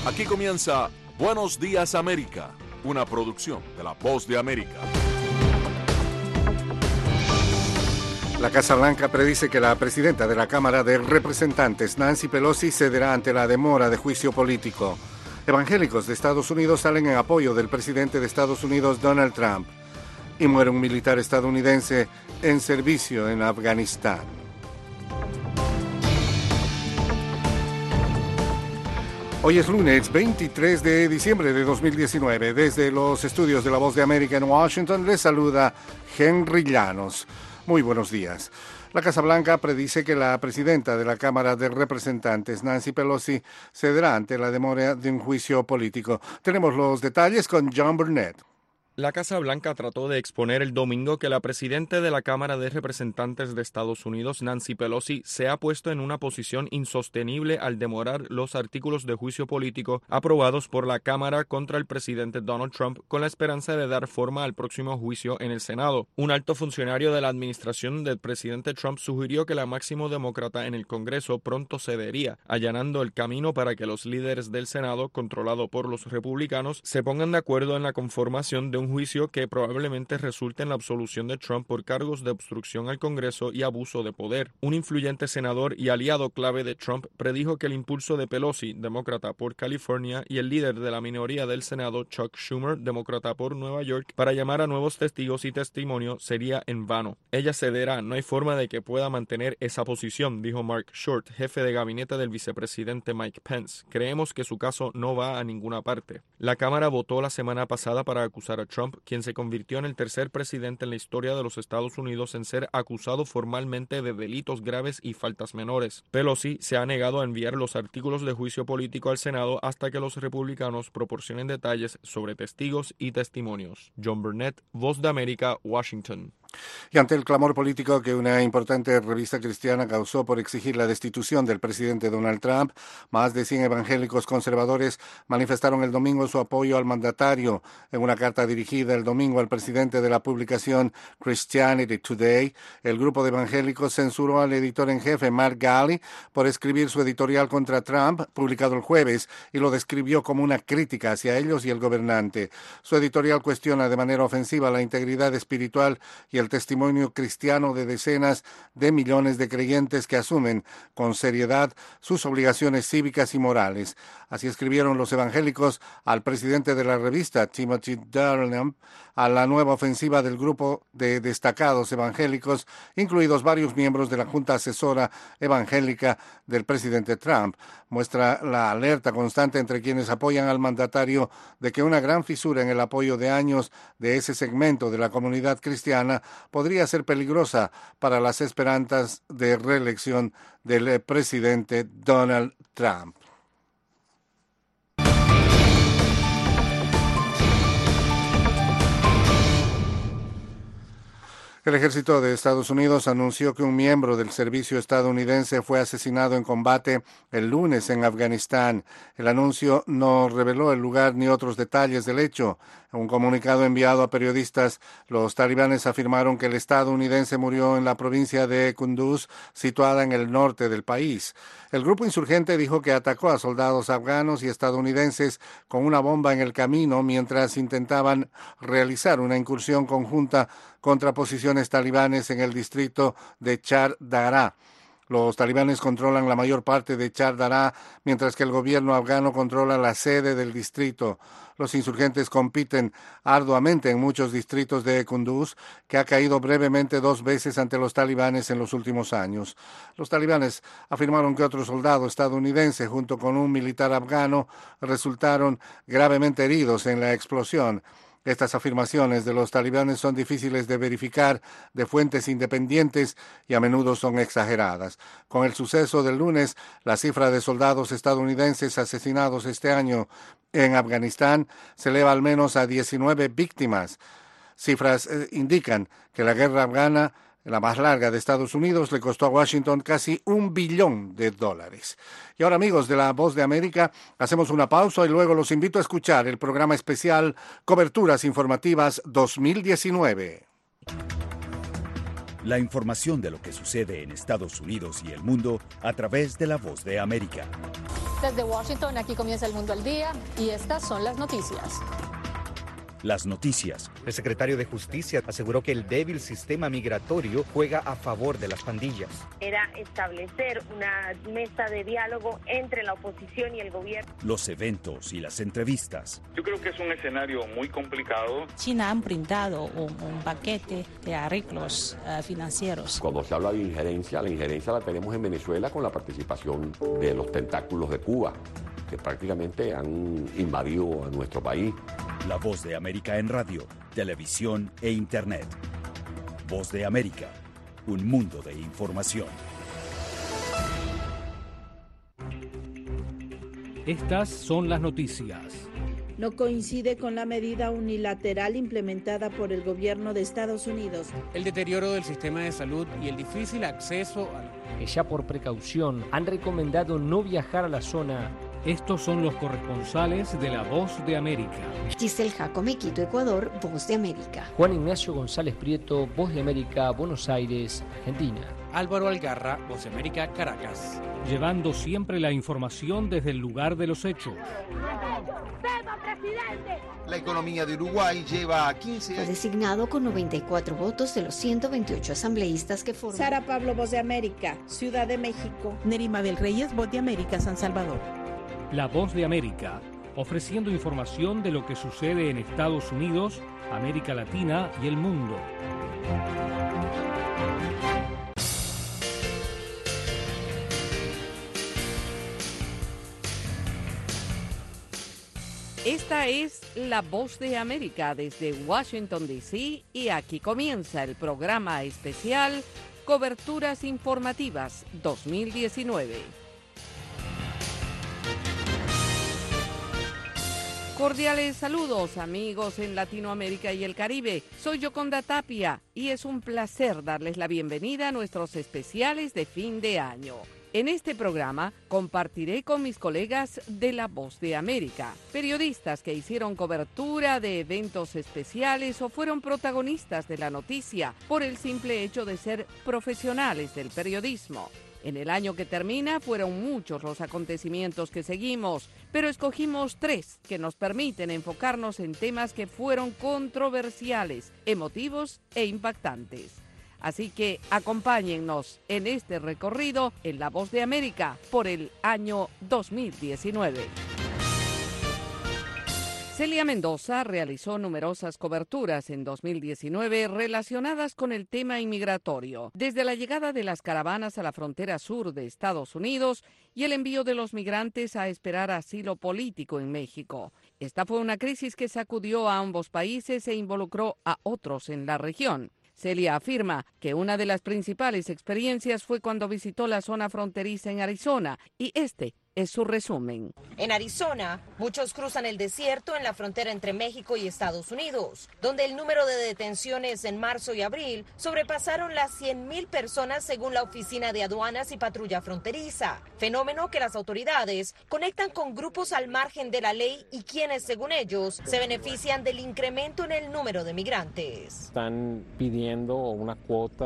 Aquí comienza Buenos Días América, una producción de La Voz de América. La Casa Blanca predice que la presidenta de la Cámara de Representantes, Nancy Pelosi, cederá ante la demora de juicio político. Evangélicos de Estados Unidos salen en apoyo del presidente de Estados Unidos, Donald Trump. Y muere un militar estadounidense en servicio en Afganistán. Hoy es lunes 23 de diciembre de 2019. Desde los estudios de La Voz de América en Washington les saluda Henry Llanos. Muy buenos días. La Casa Blanca predice que la presidenta de la Cámara de Representantes, Nancy Pelosi, cederá ante la demora de un juicio político. Tenemos los detalles con John Burnett. La Casa Blanca trató de exponer el domingo que la presidenta de la Cámara de Representantes de Estados Unidos, Nancy Pelosi, se ha puesto en una posición insostenible al demorar los artículos de juicio político aprobados por la Cámara contra el presidente Donald Trump con la esperanza de dar forma al próximo juicio en el Senado. Un alto funcionario de la administración del presidente Trump sugirió que la máximo demócrata en el Congreso pronto cedería, allanando el camino para que los líderes del Senado, controlado por los republicanos, se pongan de acuerdo en la conformación de un juicio que probablemente resulte en la absolución de Trump por cargos de obstrucción al Congreso y abuso de poder. Un influyente senador y aliado clave de Trump predijo que el impulso de Pelosi, demócrata por California, y el líder de la minoría del Senado, Chuck Schumer, demócrata por Nueva York, para llamar a nuevos testigos y testimonio sería en vano. Ella cederá, no hay forma de que pueda mantener esa posición, dijo Mark Short, jefe de gabinete del vicepresidente Mike Pence. Creemos que su caso no va a ninguna parte. La Cámara votó la semana pasada para acusar a Trump, quien se convirtió en el tercer presidente en la historia de los Estados Unidos en ser acusado formalmente de delitos graves y faltas menores. Pelosi se ha negado a enviar los artículos de juicio político al Senado hasta que los republicanos proporcionen detalles sobre testigos y testimonios. John Burnett, Voz de América, Washington. Y ante el clamor político que una importante revista cristiana causó por exigir la destitución del presidente Donald Trump, más de 100 evangélicos conservadores manifestaron el domingo su apoyo al mandatario. En una carta dirigida el domingo al presidente de la publicación Christianity Today, el grupo de evangélicos censuró al editor en jefe Mark Galli por escribir su editorial contra Trump, publicado el jueves, y lo describió como una crítica hacia ellos y el gobernante. Su editorial cuestiona de manera ofensiva la integridad espiritual y el testimonio cristiano de decenas de millones de creyentes que asumen con seriedad sus obligaciones cívicas y morales. Así escribieron los evangélicos al presidente de la revista, Timothy Durham, a la nueva ofensiva del grupo de destacados evangélicos, incluidos varios miembros de la Junta Asesora Evangélica del presidente Trump. Muestra la alerta constante entre quienes apoyan al mandatario de que una gran fisura en el apoyo de años de ese segmento de la comunidad cristiana podría ser peligrosa para las esperanzas de reelección del presidente Donald Trump. El ejército de Estados Unidos anunció que un miembro del servicio estadounidense fue asesinado en combate el lunes en Afganistán. El anuncio no reveló el lugar ni otros detalles del hecho. En un comunicado enviado a periodistas, los talibanes afirmaron que el estadounidense murió en la provincia de Kunduz, situada en el norte del país. El grupo insurgente dijo que atacó a soldados afganos y estadounidenses con una bomba en el camino mientras intentaban realizar una incursión conjunta contra posiciones talibanes en el distrito de Char Dara. Los talibanes controlan la mayor parte de Char Dara, mientras que el gobierno afgano controla la sede del distrito. Los insurgentes compiten arduamente en muchos distritos de Kunduz, que ha caído brevemente 2 veces ante los talibanes en los últimos años. Los talibanes afirmaron que otro soldado estadounidense, junto con un militar afgano, resultaron gravemente heridos en la explosión. Estas afirmaciones de los talibanes son difíciles de verificar de fuentes independientes y a menudo son exageradas. Con el suceso del lunes, la cifra de soldados estadounidenses asesinados este año en Afganistán se eleva al menos a 19 víctimas. Cifras indican que la guerra afgana, la más larga de Estados Unidos, le costó a Washington casi $1 billón. Y ahora, amigos de La Voz de América, hacemos una pausa y luego los invito a escuchar el programa especial Coberturas Informativas 2019. La información de lo que sucede en Estados Unidos y el mundo a través de La Voz de América. Desde Washington, aquí comienza El Mundo al Día y estas son las noticias. Las noticias. El secretario de Justicia aseguró que el débil sistema migratorio juega a favor de las pandillas. Era establecer una mesa de diálogo entre la oposición y el gobierno. Los eventos y las entrevistas. Yo creo que es un escenario muy complicado. China han brindado un paquete de arreglos financieros. Cuando se habla de injerencia, la injerencia la tenemos en Venezuela con la participación de los tentáculos de Cuba, que prácticamente han invadido a nuestro país. La Voz de América en radio, televisión e internet. Voz de América, un mundo de información. Estas son las noticias. No coincide con la medida unilateral implementada por el gobierno de Estados Unidos. El deterioro del sistema de salud y el difícil acceso a... Que ya por precaución han recomendado no viajar a la zona. Estos son los corresponsales de La Voz de América. Giselle Jacome, Quito, Ecuador, Voz de América. Juan Ignacio González Prieto, Voz de América, Buenos Aires, Argentina. Álvaro Algarra, Voz de América, Caracas. Llevando siempre la información desde el lugar de los hechos. La economía de Uruguay lleva 15 años. Fue designado con 94 votos de los 128 asambleístas que forman. Sara Pablo, Voz de América, Ciudad de México. Nerima Bel Reyes, Voz de América, San Salvador. La Voz de América, ofreciendo información de lo que sucede en Estados Unidos, América Latina y el mundo. Esta es La Voz de América desde Washington, D.C. y aquí comienza el programa especial Coberturas Informativas 2019. Cordiales saludos, amigos en Latinoamérica y el Caribe. Soy Yoconda Tapia y es un placer darles la bienvenida a nuestros especiales de fin de año. En este programa compartiré con mis colegas de La Voz de América, periodistas que hicieron cobertura de eventos especiales o fueron protagonistas de la noticia por el simple hecho de ser profesionales del periodismo. En el año que termina fueron muchos los acontecimientos que seguimos, pero escogimos 3 que nos permiten enfocarnos en temas que fueron controversiales, emotivos e impactantes. Así que acompáñennos en este recorrido en La Voz de América por el año 2019. Celia Mendoza realizó numerosas coberturas en 2019 relacionadas con el tema inmigratorio, desde la llegada de las caravanas a la frontera sur de Estados Unidos y el envío de los migrantes a esperar asilo político en México. Esta fue una crisis que sacudió a ambos países e involucró a otros en la región. Celia afirma que una de las principales experiencias fue cuando visitó la zona fronteriza en Arizona y este es su resumen. En Arizona, muchos cruzan el desierto en la frontera entre México y Estados Unidos, donde el número de detenciones en marzo y abril sobrepasaron las 100,000 personas según la Oficina de Aduanas y Patrulla Fronteriza, fenómeno que las autoridades conectan con grupos al margen de la ley y quienes, según ellos, se benefician del incremento en el número de migrantes. Están pidiendo una cuota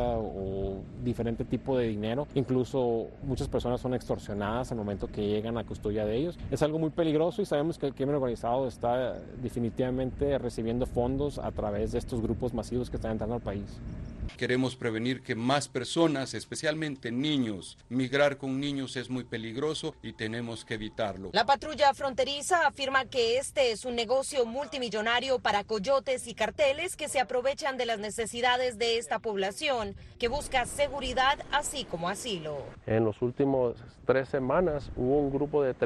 o diferente tipo de dinero, incluso muchas personas son extorsionadas al momento que llegan a custodia de ellos. Es algo muy peligroso y sabemos que el crimen organizado está definitivamente recibiendo fondos a través de estos grupos masivos que están entrando al país. Queremos prevenir que más personas, especialmente niños, migrar con niños es muy peligroso y tenemos que evitarlo. La patrulla fronteriza afirma que este es un negocio multimillonario para coyotes y carteles que se aprovechan de las necesidades de esta población, que busca seguridad así como asilo. En los últimos 3 semanas hubo un grupo de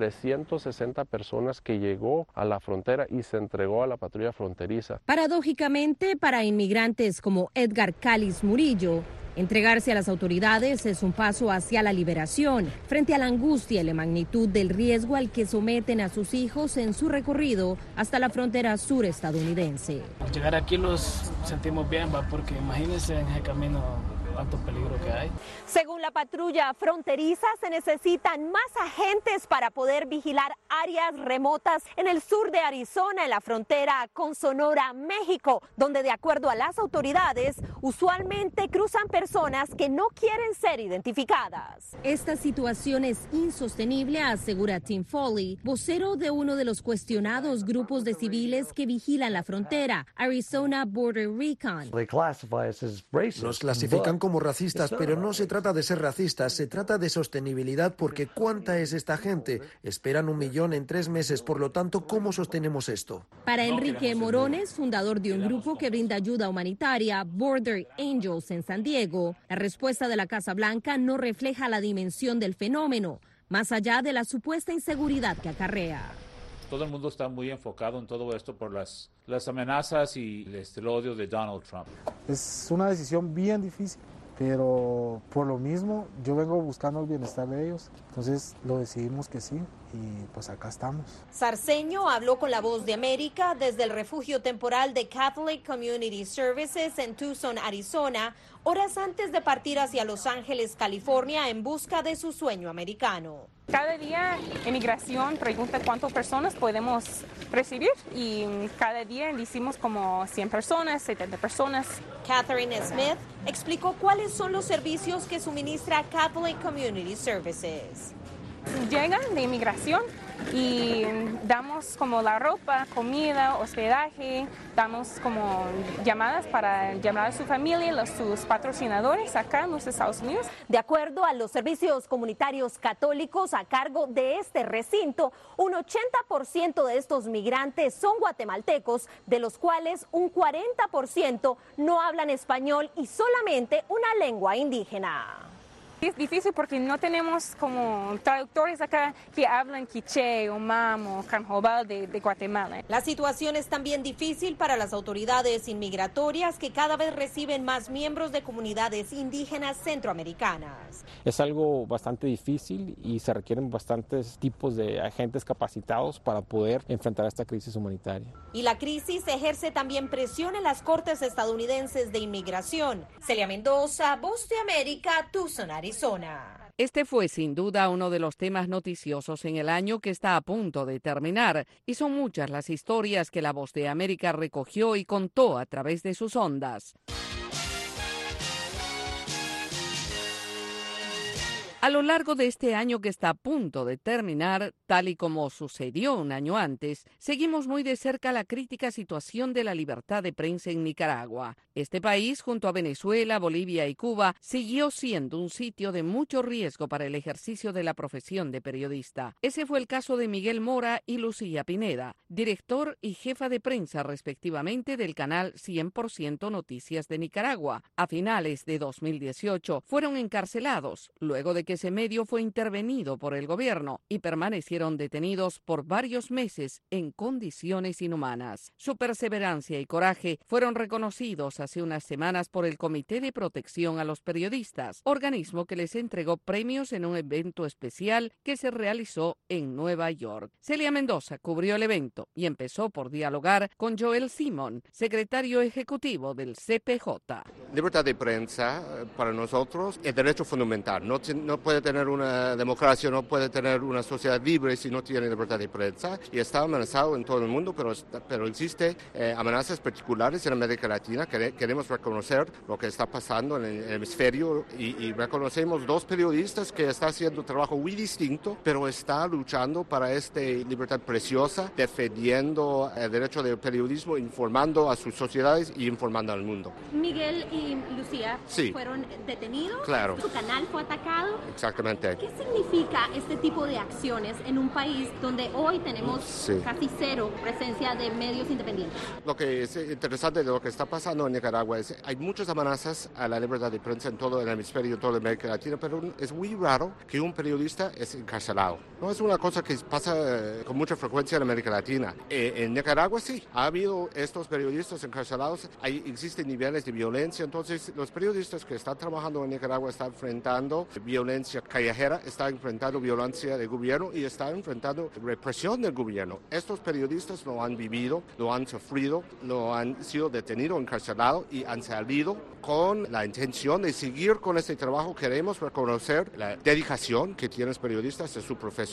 360 personas que llegó a la frontera y se entregó a la patrulla fronteriza. Paradójicamente, para inmigrantes como Edgar Cáliz Murillo, entregarse a las autoridades es un paso hacia la liberación, frente a la angustia y la magnitud del riesgo al que someten a sus hijos en su recorrido hasta la frontera sur estadounidense. Al llegar aquí los sentimos bien, porque imagínense en ese camino cuánto peligro que hay. Según la patrulla fronteriza, se necesitan más agentes para poder vigilar áreas remotas en el sur de Arizona, en la frontera con Sonora, México, donde de acuerdo a las autoridades, Usualmente cruzan personas que no quieren ser identificadas. Esta situación es insostenible, asegura Tim Foley, vocero de uno de los cuestionados grupos de civiles que vigilan la frontera, Arizona Border Recon. Nos clasifican como racistas, pero no se trata de ser racistas, se trata de sostenibilidad, porque ¿cuánta es esta gente? Esperan 1 millón en 3 meses, por lo tanto, ¿cómo sostenemos esto? Para Enrique Morones, fundador de un grupo que brinda ayuda humanitaria, Border Angels en San Diego, la respuesta de la Casa Blanca no refleja la dimensión del fenómeno, más allá de la supuesta inseguridad que acarrea. Todo el mundo está muy enfocado en todo esto por las amenazas y el odio de Donald Trump. Es una decisión bien difícil, pero por lo mismo yo vengo buscando el bienestar de ellos, entonces lo decidimos que sí y pues acá estamos. Sarceño habló con La Voz de América desde el refugio temporal de Catholic Community Services en Tucson, Arizona, horas antes de partir hacia Los Ángeles, California, en busca de su sueño americano. Cada día Inmigración pregunta cuántas personas podemos recibir y cada día decimos como 100 personas, 70 personas. Catherine Smith explicó cuáles son los servicios que suministra Catholic Community Services. Llegan de inmigración y damos como la ropa, comida, hospedaje, damos como llamadas para llamar a su familia, sus patrocinadores acá en los Estados Unidos. De acuerdo a los servicios comunitarios católicos a cargo de este recinto, un 80% de estos migrantes son guatemaltecos, de los cuales un 40% no hablan español y solamente una lengua indígena. Es difícil porque no tenemos como traductores acá que hablan quiché o mamo, canjobal de Guatemala. La situación es también difícil para las autoridades inmigratorias que cada vez reciben más miembros de comunidades indígenas centroamericanas. Es algo bastante difícil y se requieren bastantes tipos de agentes capacitados para poder enfrentar esta crisis humanitaria. Y la crisis ejerce también presión en las cortes estadounidenses de inmigración. Celia Mendoza, Voz de América, Tucson, Arizona. Este fue sin duda uno de los temas noticiosos en el año que está a punto de terminar, y son muchas las historias que La Voz de América recogió y contó a través de sus ondas. A lo largo de este año que está a punto de terminar, tal y como sucedió un año antes, seguimos muy de cerca la crítica situación de la libertad de prensa en Nicaragua. Este país, junto a Venezuela, Bolivia y Cuba, siguió siendo un sitio de mucho riesgo para el ejercicio de la profesión de periodista. Ese fue el caso de Miguel Mora y Lucía Pineda, director y jefa de prensa respectivamente del canal 100% Noticias de Nicaragua. A finales de 2018 fueron encarcelados, luego de que ese medio fue intervenido por el gobierno y permanecieron detenidos por varios meses en condiciones inhumanas. Su perseverancia y coraje fueron reconocidos hace unas semanas por el Comité de Protección a los Periodistas, organismo que les entregó premios en un evento especial que se realizó en Nueva York. Celia Mendoza cubrió el evento y empezó por dialogar con Joel Simon, secretario ejecutivo del CPJ. Libertad de prensa para nosotros es derecho fundamental. No puede tener una democracia, no puede tener una sociedad libre si no tiene libertad de prensa, y está amenazado en todo el mundo, pero existe amenazas particulares en América Latina. Queremos reconocer lo que está pasando en el hemisferio y reconocemos 2 periodistas que están haciendo un trabajo muy distinto, pero está luchando para esta libertad preciosa, defendiendo el derecho del periodismo, informando a sus sociedades y informando al mundo. Miguel y Lucía fueron detenidos, claro. Su canal fue atacado. Exactamente. ¿Qué significa este tipo de acciones en un país donde hoy tenemos casi cero presencia de medios independientes? Lo que es interesante de lo que está pasando en Nicaragua es hay muchas amenazas a la libertad de prensa en todo el hemisferio, en toda América Latina, pero es muy raro que un periodista es encarcelado. No es una cosa que pasa con mucha frecuencia en América Latina. En Nicaragua sí, ha habido estos periodistas encarcelados, existen niveles de violencia, entonces los periodistas que están trabajando en Nicaragua están enfrentando violencia callejera, están enfrentando violencia del gobierno y están enfrentando represión del gobierno. Estos periodistas lo han vivido, lo han sufrido, lo han sido detenidos, encarcelados y han salido con la intención de seguir con este trabajo. Queremos reconocer la dedicación que tienen los periodistas de su profesión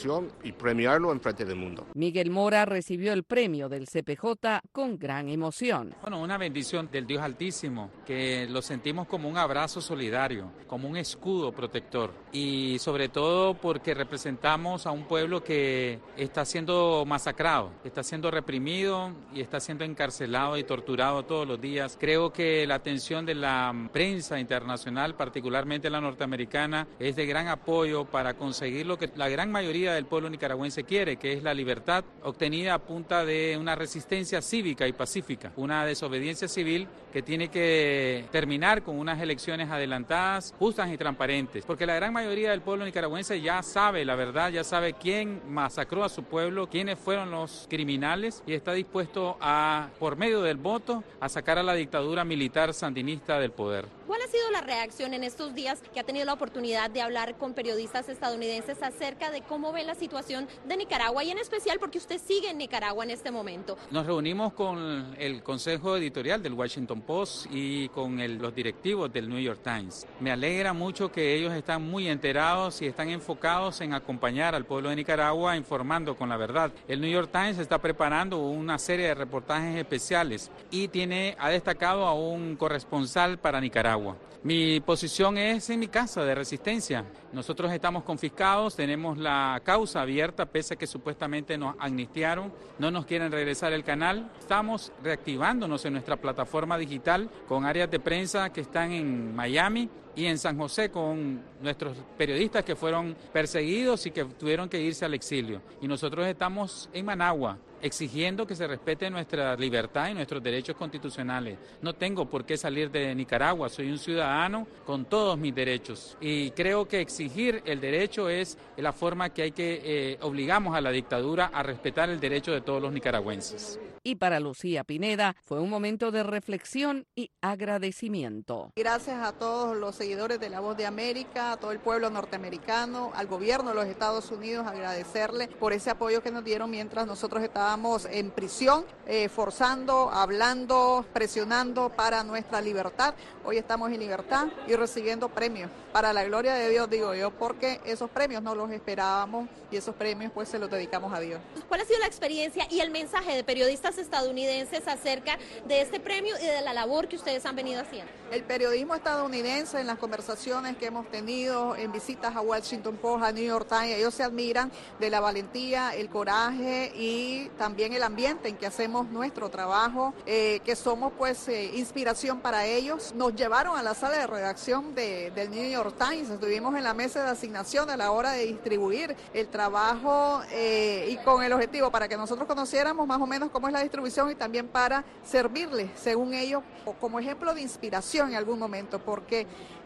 institución y premiarlo en frente del mundo. Miguel Mora recibió el premio del CPJ con gran emoción. Bueno, una bendición del Dios Altísimo, que lo sentimos como un abrazo solidario, como un escudo protector, y sobre todo porque representamos a un pueblo que está siendo masacrado, está siendo reprimido y está siendo encarcelado y torturado todos los días. Creo que la atención de la prensa internacional, particularmente la norteamericana, es de gran apoyo para conseguir lo que la gran mayoría del pueblo nicaragüense quiere, que es la libertad obtenida a punta de una resistencia cívica y pacífica, una desobediencia civil que tiene que terminar con unas elecciones adelantadas, justas y transparentes, porque la gran mayoría del pueblo nicaragüense ya sabe la verdad, ya sabe quién masacró a su pueblo, quiénes fueron los criminales, y está dispuesto a, por medio del voto, a sacar a la dictadura militar sandinista del poder. ¿Cuál ha sido la reacción en estos días que ha tenido la oportunidad de hablar con periodistas estadounidenses acerca de cómo ven la situación de Nicaragua, y en especial porque usted sigue en Nicaragua en este momento? Nos reunimos con el consejo editorial del Washington Post y con los directivos del New York Times. Me alegra mucho que ellos están muy enterados y están enfocados en acompañar al pueblo de Nicaragua informando con la verdad. El New York Times está preparando una serie de reportajes especiales y ha destacado a un corresponsal para Nicaragua. Mi posición es en mi casa de resistencia. Nosotros estamos confiscados, tenemos la causa abierta, pese a que supuestamente nos amnistiaron, no nos quieren regresar el canal. Estamos reactivándonos en nuestra plataforma digital con áreas de prensa que están en Miami y en San José con nuestros periodistas que fueron perseguidos y que tuvieron que irse al exilio. Y nosotros estamos en Managua, exigiendo que se respete nuestra libertad y nuestros derechos constitucionales. No tengo por qué salir de Nicaragua, soy un ciudadano con todos mis derechos. Y creo que exigir el derecho es la forma que obligamos a la dictadura a respetar el derecho de todos los nicaragüenses. Y para Lucía Pineda fue un momento de reflexión y agradecimiento. Gracias a todos los seguidores de La Voz de América, a todo el pueblo norteamericano, al gobierno de los Estados Unidos, agradecerle por ese apoyo que nos dieron mientras nosotros estábamos en prisión, forzando, hablando, presionando para nuestra libertad. Hoy estamos en libertad y recibiendo premios. Para la gloria de Dios, digo yo, porque esos premios no los esperábamos y esos premios pues se los dedicamos a Dios. ¿Cuál ha sido la experiencia y el mensaje de periodistas estadounidenses acerca de este premio y de la labor que ustedes han venido haciendo? El periodismo estadounidense, en las conversaciones que hemos tenido, en visitas a Washington Post, a New York Times, ellos se admiran de la valentía, el coraje y también el ambiente en que hacemos nuestro trabajo, que somos pues inspiración para ellos. Nos llevaron a la sala de redacción del New York Times, estuvimos en la mesa de asignación a la hora de distribuir el trabajo y con el objetivo para que nosotros conociéramos más o menos cómo es la distribución y también para servirles, según ellos, como ejemplo de inspiración en algún momento, porque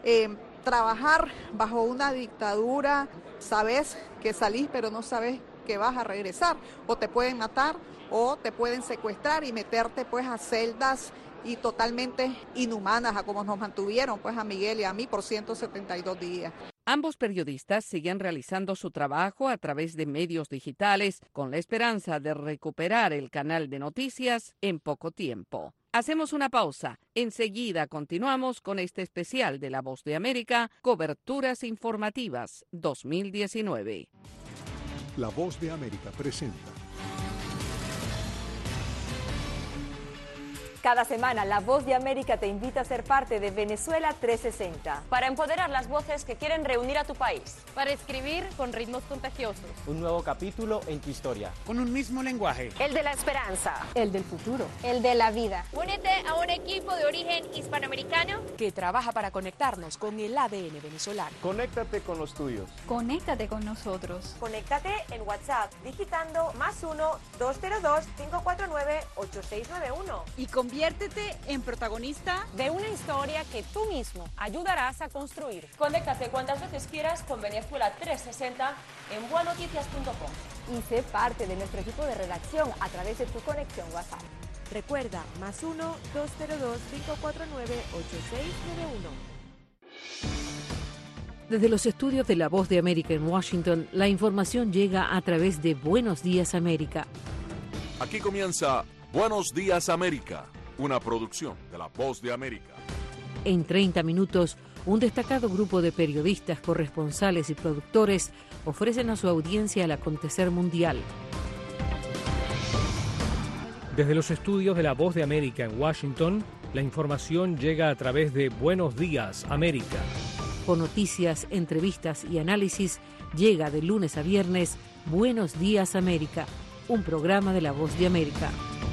trabajar bajo una dictadura, sabes que salís pero no sabes que vas a regresar, o te pueden matar o te pueden secuestrar y meterte pues a celdas y totalmente inhumanas, a como nos mantuvieron pues a Miguel y a mí por 172 días. Ambos periodistas siguen realizando su trabajo a través de medios digitales con la esperanza de recuperar el canal de noticias en poco tiempo. Hacemos una pausa. Enseguida continuamos con este especial de La Voz de América, Coberturas Informativas 2019. La Voz de América presenta. Cada semana, La Voz de América te invita a ser parte de Venezuela 360. Para empoderar las voces que quieren reunir a tu país. Para escribir con ritmos contagiosos. Un nuevo capítulo en tu historia. Con un mismo lenguaje. El de la esperanza. El del futuro. El de la vida. Únete a un equipo de origen hispanoamericano que trabaja para conectarnos con el ADN venezolano. Conéctate con los tuyos. Conéctate con nosotros. Conéctate en WhatsApp digitando +1-202-549-8691. Y conviértete en protagonista de una historia que tú mismo ayudarás a construir. Conéctate cuantas veces quieras con Venezuela 360 en buenoticias.com. Y sé parte de nuestro equipo de redacción a través de tu conexión WhatsApp. Recuerda, +1-202-549-8691. Desde los estudios de La Voz de América en Washington, la información llega a través de Buenos Días América. Aquí comienza Buenos Días América, una producción de La Voz de América. En 30 minutos, un destacado grupo de periodistas, corresponsales y productores ofrecen a su audiencia el acontecer mundial. Desde los estudios de La Voz de América en Washington, la información llega a través de Buenos Días, América. Con noticias, entrevistas y análisis, llega de lunes a viernes Buenos Días, América, un programa de La Voz de América.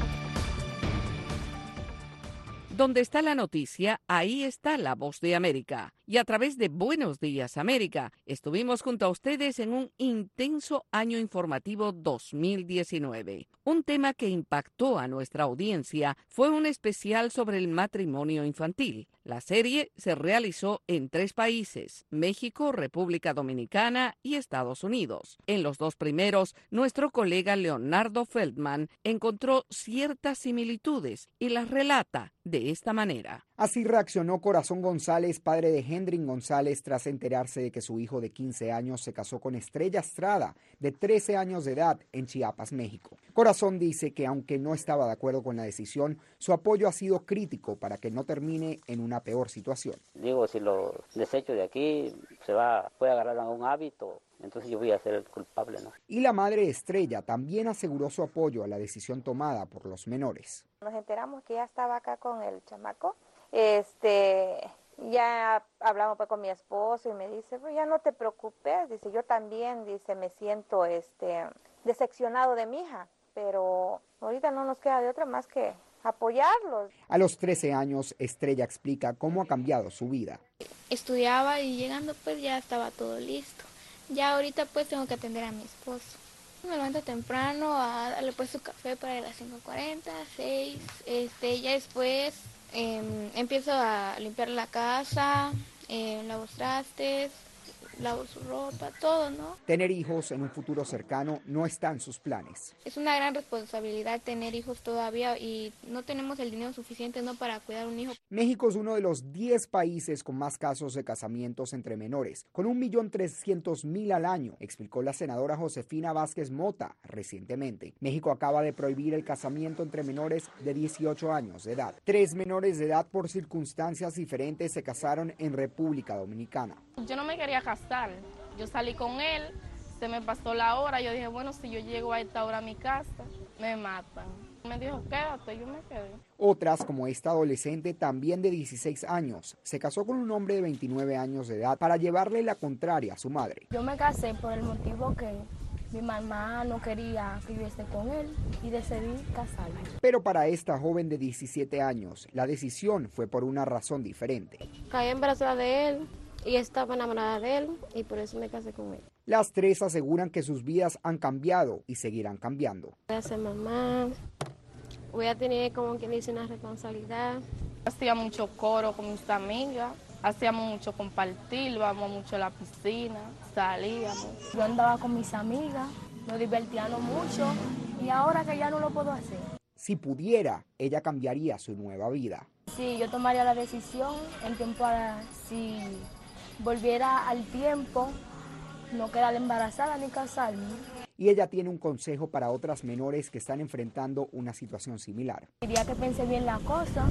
Donde está la noticia, ahí está La Voz de América. Y a través de Buenos Días, América, estuvimos junto a ustedes en un intenso año informativo 2019. Un tema que impactó a nuestra audiencia fue un especial sobre el matrimonio infantil. La serie se realizó en 3 países, México, República Dominicana y Estados Unidos. En los 2 primeros, nuestro colega Leonardo Feldman encontró ciertas similitudes y las relata de esta manera. Así reaccionó Corazón González, padre de Hendrik González, tras enterarse de que su hijo de 15 años se casó con Estrella Estrada, de 13 años de edad, en Chiapas, México. Corazón dice que aunque no estaba de acuerdo con la decisión, su apoyo ha sido crítico para que no termine en una peor situación. Digo, si lo desecho de aquí, puede agarrar algún hábito. Entonces yo voy a ser el culpable, ¿no? Y la madre Estrella también aseguró su apoyo a la decisión tomada por los menores. Nos enteramos que ya estaba acá con el chamaco. Ya hablamos pues con mi esposo y me dice, pues ya no te preocupes, dice, yo también, dice, me siento decepcionado de mi hija, pero ahorita no nos queda de otra más que apoyarlos. A los 13 años, Estrella explica cómo ha cambiado su vida. Estudiaba y llegando pues ya estaba todo listo. Ya ahorita pues tengo que atender a mi esposo. Me levanto temprano a darle pues su café para las 5:40, 6. Ya después empiezo a limpiar la casa, lavo trastes, lavo su ropa, todo, ¿no? Tener hijos en un futuro cercano no está en sus planes. Es una gran responsabilidad tener hijos todavía y no tenemos el dinero suficiente, ¿no?, para cuidar un hijo. México es uno de los 10 países con más casos de casamientos entre menores, con 1.300.000 al año, explicó la senadora Josefina Vázquez Mota recientemente. México acaba de prohibir el casamiento entre menores de 18 años de edad. 3 menores de edad por circunstancias diferentes se casaron en República Dominicana. Yo no me quería casar, yo salí con él, se me pasó la hora, yo dije, bueno, si yo llego a esta hora a mi casa, me matan. Me dijo, quédate, yo me quedé. Otras, como esta adolescente, también de 16 años, se casó con un hombre de 29 años de edad para llevarle la contraria a su madre. Yo me casé por el motivo que mi mamá no quería que yo esté con él y decidí casarme. Pero para esta joven de 17 años, la decisión fue por una razón diferente. Caí embarazada de él y estaba enamorada de él y por eso me casé con él. Las 3 aseguran que sus vidas han cambiado y seguirán cambiando. Voy a ser mamá, voy a tener, como quien dice, una responsabilidad. Hacía mucho coro con mis amigas, hacíamos mucho compartir, íbamos mucho a la piscina, salíamos. Yo andaba con mis amigas, nos divertíamos mucho y ahora que ya no lo puedo hacer. Si pudiera, ella cambiaría su nueva vida. Sí, yo tomaría la decisión en tiempo si volviera al tiempo, no quedar embarazada ni casarme. Y ella tiene un consejo para otras menores que están enfrentando una situación similar. Diría que pense bien la cosa,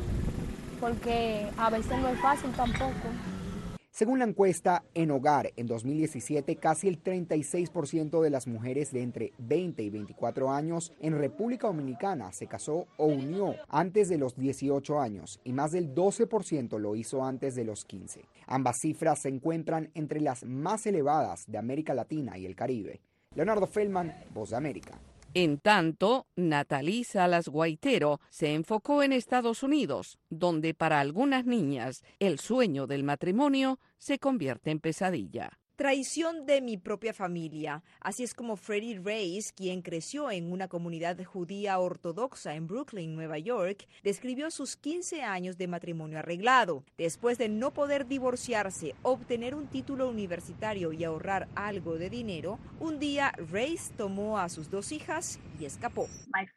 porque a veces no es fácil tampoco. Según la encuesta En Hogar, en 2017, casi el 36% de las mujeres de entre 20 y 24 años en República Dominicana se casó o unió antes de los 18 años y más del 12% lo hizo antes de los 15. Ambas cifras se encuentran entre las más elevadas de América Latina y el Caribe. Leonardo Feldman, Voz de América. En tanto, Nathalie Salas Guaitero se enfocó en Estados Unidos, donde para algunas niñas el sueño del matrimonio se convierte en pesadilla. Traición de mi propia familia. Así es como Freddie Reyes, quien creció en una comunidad judía ortodoxa en Brooklyn, Nueva York, describió sus 15 años de matrimonio arreglado. Después de no poder divorciarse, obtener un título universitario y ahorrar algo de dinero, un día Reyes tomó a sus 2 hijas y escapó.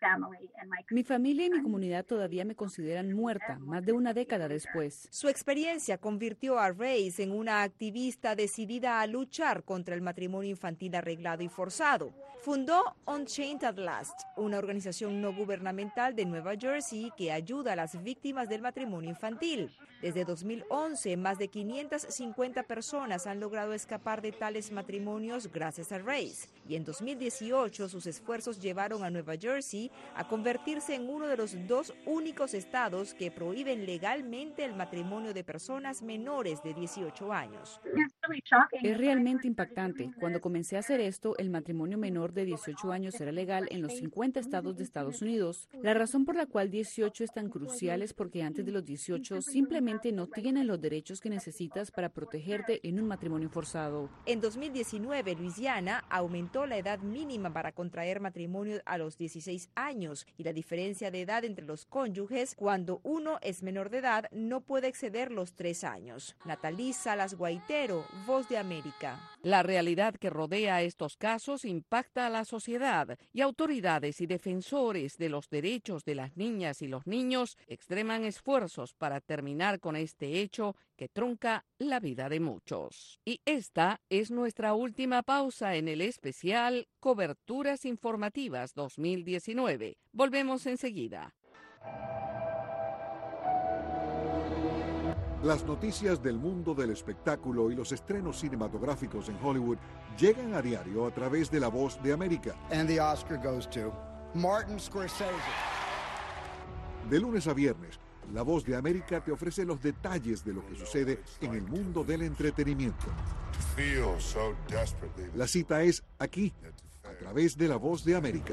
Mi familia y mi comunidad todavía me consideran muerta, más de una década después. Su experiencia convirtió a Reyes en una activista decidida a luchar contra el matrimonio infantil arreglado y forzado. Fundó Unchained at Last, una organización no gubernamental de Nueva Jersey que ayuda a las víctimas del matrimonio infantil. Desde 2011, más de 550 personas han logrado escapar de tales matrimonios gracias a Race. Y en 2018, sus esfuerzos llevaron a Nueva Jersey a convertirse en uno de los 2 únicos estados que prohíben legalmente el matrimonio de personas menores de 18 años. Es realmente impactante. Cuando comencé a hacer esto, el matrimonio menor de 18 años era legal en los 50 estados de Estados Unidos. La razón por la cual 18 es tan crucial es porque antes de los 18 simplemente no tienen los derechos que necesitas para protegerte en un matrimonio forzado. En 2019, Luisiana aumentó la edad mínima para contraer matrimonio a los 16 años y la diferencia de edad entre los cónyuges cuando uno es menor de edad no puede exceder los 3 años. Natalí Salas Guaitero, Voz de América. La realidad que rodea estos casos impacta a la sociedad y autoridades y defensores de los derechos de las niñas y los niños extreman esfuerzos para terminar con este hecho que trunca la vida de muchos. Y esta es nuestra última pausa en el especial Coberturas Informativas 2019. Volvemos enseguida. Las noticias del mundo del espectáculo y los estrenos cinematográficos en Hollywood llegan a diario a través de La Voz de América. And the Oscar goes to Martin Scorsese. De lunes a viernes, La Voz de América te ofrece los detalles de lo que sucede en el mundo del entretenimiento. La cita es aquí, a través de La Voz de América.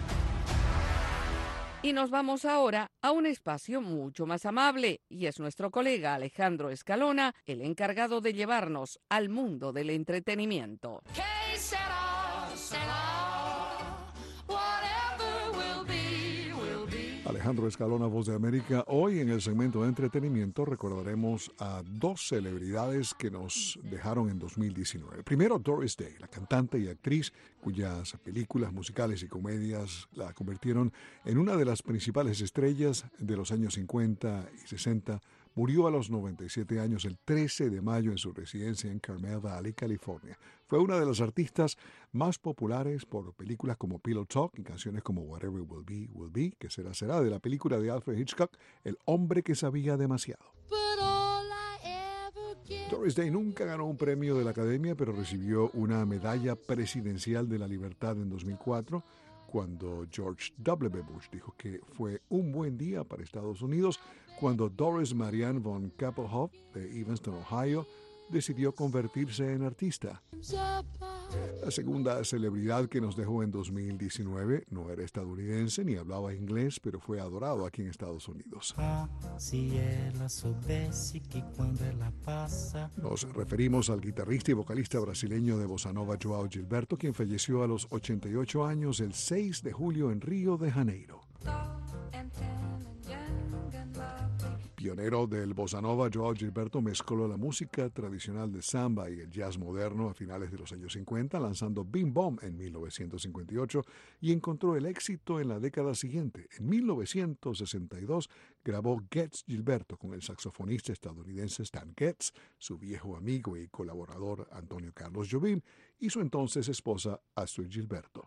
Y nos vamos ahora a un espacio mucho más amable, y es nuestro colega Alejandro Escalona el encargado de llevarnos al mundo del entretenimiento. Alejandro Escalona, Voz de América. Hoy en el segmento de entretenimiento recordaremos a 2 celebridades que nos dejaron en 2019. Primero, Doris Day, la cantante y actriz cuyas películas musicales y comedias la convirtieron en una de las principales estrellas de los años 50 y 60. Murió a los 97 años el 13 de mayo en su residencia en Carmel Valley, California. Fue una de las artistas más populares por películas como Pillow Talk y canciones como Whatever Will Be, que será de la película de Alfred Hitchcock, El hombre que sabía demasiado. Doris Day nunca ganó un premio de la Academia, pero recibió una medalla presidencial de la libertad en 2004, cuando George W. Bush dijo que fue un buen día para Estados Unidos cuando Doris Marianne von Kappelhoff de Evanston, Ohio, decidió convertirse en artista. La segunda celebridad que nos dejó en 2019 no era estadounidense ni hablaba inglés, pero fue adorado aquí en Estados Unidos. Nos referimos al guitarrista y vocalista brasileño de bossa nova João Gilberto, quien falleció a los 88 años el 6 de julio en Río de Janeiro. Pionero del bossa nova, João Gilberto mezcló la música tradicional de samba y el jazz moderno a finales de los años 50, lanzando Bim Bom en 1958 y encontró el éxito en la década siguiente. En 1962 grabó Getz Gilberto con el saxofonista estadounidense Stan Getz, su viejo amigo y colaborador Antonio Carlos Jobim y su entonces esposa Astrid Gilberto.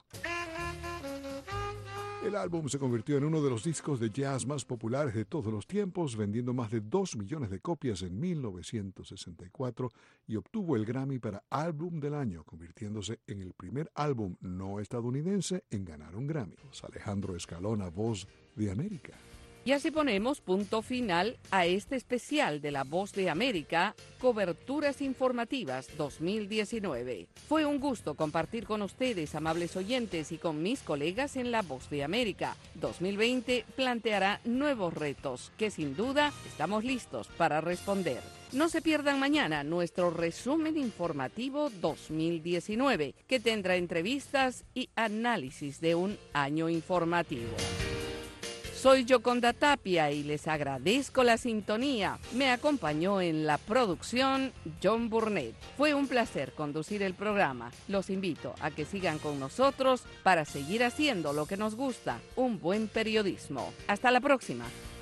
El álbum se convirtió en uno de los discos de jazz más populares de todos los tiempos, vendiendo más de 2 millones de copias en 1964 y obtuvo el Grammy para Álbum del Año, convirtiéndose en el primer álbum no estadounidense en ganar un Grammy. Alejandro Escalona, Voz de América. Y así ponemos punto final a este especial de La Voz de América, Coberturas Informativas 2019. Fue un gusto compartir con ustedes, amables oyentes, y con mis colegas en La Voz de América. 2020 planteará nuevos retos que sin duda estamos listos para responder. No se pierdan mañana nuestro resumen informativo 2019, que tendrá entrevistas y análisis de un año informativo. Soy Yoconda Tapia y les agradezco la sintonía. Me acompañó en la producción John Burnett. Fue un placer conducir el programa. Los invito a que sigan con nosotros para seguir haciendo lo que nos gusta, un buen periodismo. Hasta la próxima.